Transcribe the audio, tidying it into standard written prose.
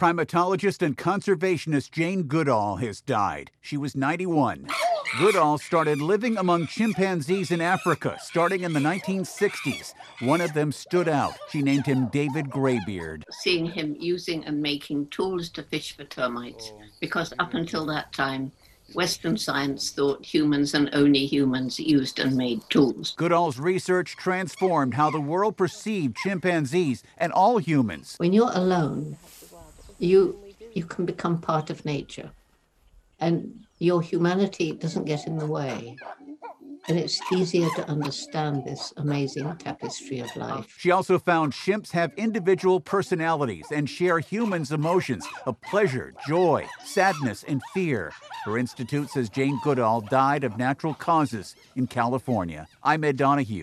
Primatologist and conservationist Jane Goodall has died. She was 91. Goodall started living among chimpanzees in Africa starting in the 1960s. One of them stood out. She named him David Greybeard. Seeing him using and making tools to fish for termites, because up until that time, Western science thought humans and only humans used and made tools. Goodall's research transformed how the world perceived chimpanzees and all humans. When you're alone, you can become part of nature, and your humanity doesn't get in the way. And it's easier to understand this amazing tapestry of life. She also found chimps have individual personalities and share humans' emotions of pleasure, joy, sadness, and fear. Her institute says Jane Goodall died of natural causes in California. I'm Ed Donahue.